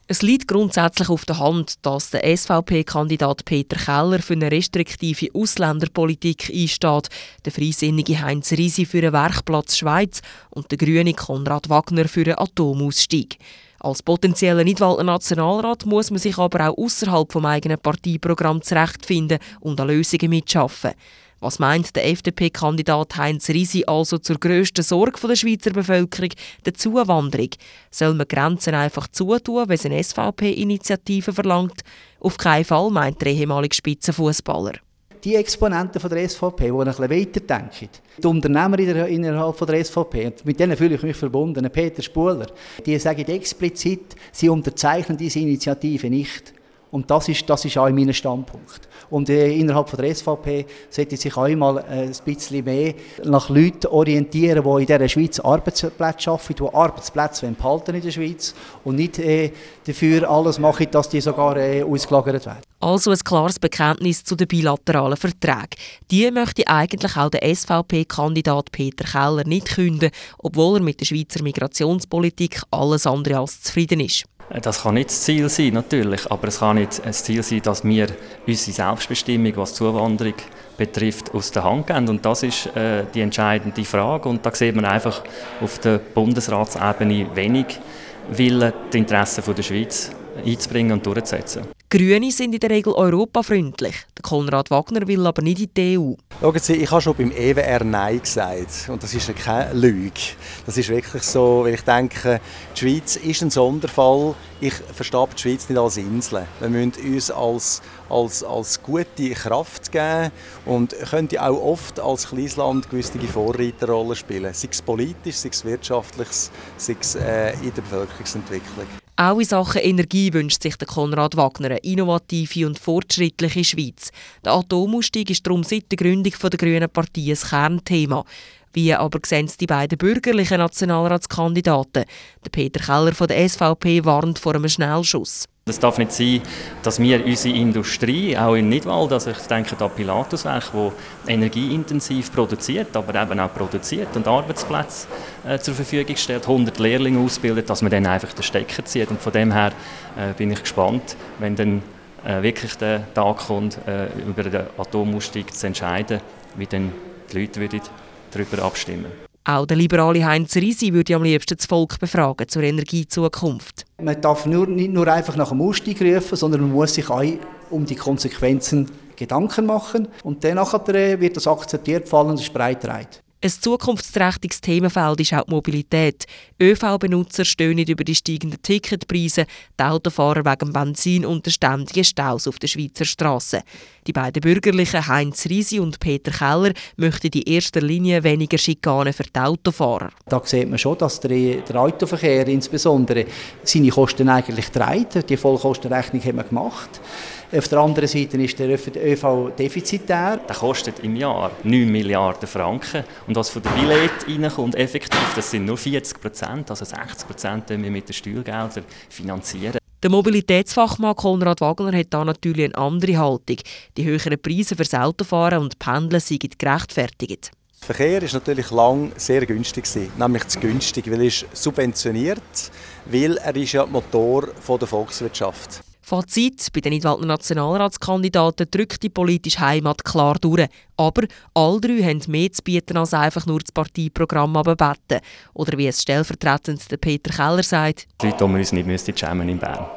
Es liegt grundsätzlich auf der Hand, dass der SVP-Kandidat Peter Keller für eine restriktive Ausländerpolitik einsteht, der freisinnige Heinz Risi für einen Werkplatz Schweiz und der grüne Konrad Wagner für einen Atomausstieg. Als potenzieller Nidwalder Nationalrat muss man sich aber auch außerhalb vom eigenen Parteiprogramm zurechtfinden und an Lösungen mitschaffen. Was meint der FDP-Kandidat Heinz Risi also zur grössten Sorge der Schweizer Bevölkerung, der Zuwanderung? Soll man Grenzen einfach zutun, wenn es eine SVP-Initiative verlangt? Auf keinen Fall, meint der ehemalige Spitzenfußballer. Die Exponenten von der SVP, die ein bisschen weiterdenken, die Unternehmer innerhalb der SVP, und mit denen fühle ich mich verbunden, Peter Spuler, die sagen explizit, sie unterzeichnen diese Initiative nicht. Und das ist auch mein Standpunkt. Und innerhalb der SVP sollte sich auch einmal ein bisschen mehr nach Leuten orientieren, die in dieser Schweiz Arbeitsplätze schaffen, die Arbeitsplätze behalten in der Schweiz und nicht dafür alles machen, dass die sogar ausgelagert werden. Also ein klares Bekenntnis zu den bilateralen Verträgen. Die möchte eigentlich auch der SVP-Kandidat Peter Keller nicht künden, obwohl er mit der Schweizer Migrationspolitik alles andere als zufrieden ist. Das kann nicht das Ziel sein, natürlich, aber es kann nicht das Ziel sein, dass wir unsere Selbstbestimmung, was Zuwanderung betrifft, aus der Hand geben. Und das ist die entscheidende Frage. Und da sieht man einfach auf der Bundesratsebene wenig Willen, die Interessen der Schweiz einzubringen und durchzusetzen. Grüne sind in der Regel europafreundlich. Der Konrad Wagner will aber nicht in die EU. Schauen Sie, ich habe schon beim EWR Nein gesagt. Und das ist keine Lüge. Das ist wirklich so, weil ich denke, die Schweiz ist ein Sonderfall. Ich verstehe die Schweiz nicht als Insel. Wir müssen uns als gute Kraft geben und könnte auch oft als kleines Land gewisse Vorreiterrollen spielen. Sei es politisch, sei es wirtschaftlich, sei es in der Bevölkerungsentwicklung. Auch in Sachen Energie wünscht sich der Konrad Wagner eine innovative und fortschrittliche Schweiz. Der Atomausstieg ist darum seit der Gründung der Grünen Partei ein Kernthema. Wie aber sehen es die beiden bürgerlichen Nationalratskandidaten? Der Peter Keller von der SVP warnt vor einem Schnellschuss. Es darf nicht sein, dass wir unsere Industrie, auch in Nidwald, also ich denke an Pilatuswerk, das energieintensiv produziert, aber eben auch produziert und Arbeitsplätze zur Verfügung stellt, 100 Lehrlinge ausbildet, dass man dann einfach den Stecker zieht. Und von dem her bin ich gespannt, wenn dann wirklich der Tag kommt, über den Atomausstieg zu entscheiden, wie dann die Leute darüber abstimmen. Auch der liberale Heinz Risi würde am liebsten das Volk befragen zur Energiezukunft. Man darf nicht nur einfach nach dem Ausstieg rufen, sondern man muss sich auch um die Konsequenzen Gedanken machen. Und danach wird das akzeptiert fallen und ist breit getragen. Ein zukunftsträchtiges Themenfeld ist auch die Mobilität. ÖV-Benutzer stöhnen über die steigenden Ticketpreise, die Autofahrer wegen Benzin und den ständigen Staus auf den Schweizer Strassen. Die beiden Bürgerlichen Heinz Risi und Peter Keller möchten in erster Linie weniger Schikanen für die Autofahrer. Da sieht man schon, dass der Autoverkehr insbesondere seine Kosten eigentlich trägt. Die Vollkostenrechnung hat man gemacht. Auf der anderen Seite ist der ÖV defizitär. Der kostet im Jahr 9 Milliarden Franken. Und was von der Billett reinkommt, effektiv, das sind nur 40%, also 60% wir mit den Steuergeldern finanzieren. Der Mobilitätsfachmann Konrad Wagner hat da natürlich eine andere Haltung. Die höheren Preise für das Autofahren und Pendeln seien gerechtfertigt. Der Verkehr war natürlich lange sehr günstig, nämlich zu günstig, weil er ist subventioniert, weil er ist ja Motor der Volkswirtschaft. Fazit: Bei den Nidwalder Nationalratskandidaten drückt die politische Heimat klar durch. Aber alle drei haben mehr zu bieten als einfach nur das Parteiprogramm abbeten. Oder wie es stellvertretend der Peter Keller sagt: Die Leute, die wir uns nicht schämen in Bern.